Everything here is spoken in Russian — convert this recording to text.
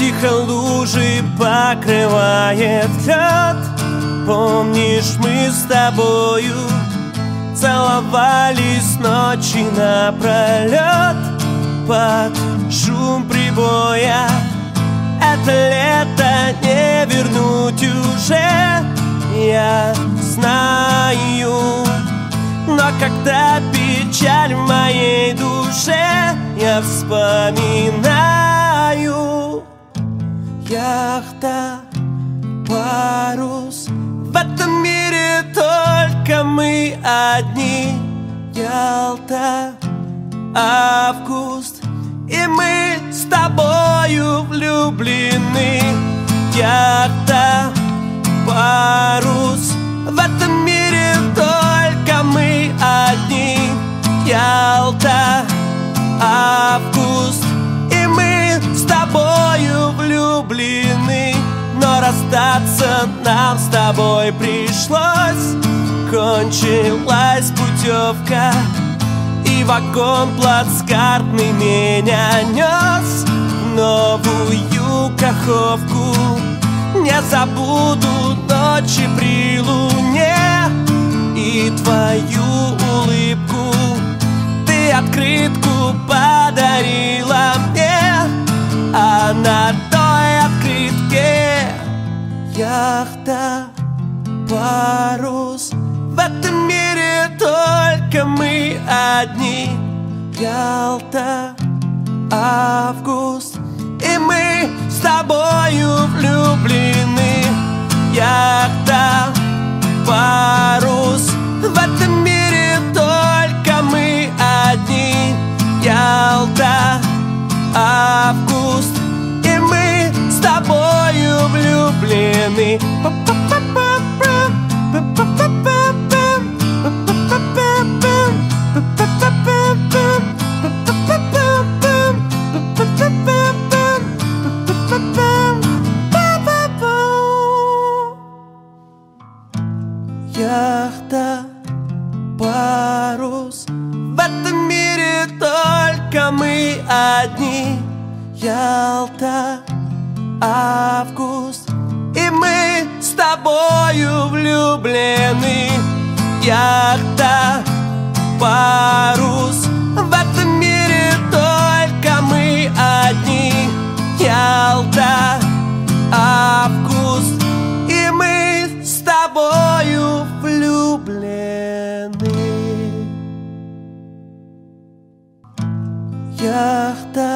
тихо лужи покрывает лед. Помнишь, мы с тобою целовались ночи напролет под шум прибоя. Это лето не вернуть уже, я знаю. Но когда печаль в моей душе, я вспоминаю. Яхта, парус, в этом мире только мы одни. Ялта, август, и мы с тобою влюблены. Яхта, парус, в этом мире только мы одни. Ялта, август, и мы с тобою влюблены. Но расстаться нам с тобой пришлось. Кончилась путевка, и вагон плацкартный меня нес в новую Каховку. Не забуду ночи при луне и твою улыбку. Ты открытку подарила мне, а на той открытке яхта, парус. В этом мире только мы одни. Ялта, август, и мы с тобою влюблены. Яхта, парус, в этом мире только мы одни. Ялта, август, и мы с тобою влюблены. Яхта, парус, в этом мире только мы одни. Ялта, август, и мы с тобою влюблены. Яхта, парус, в этом мире только мы одни. Ялта, август, и мы с тобою влюблены. Яхта,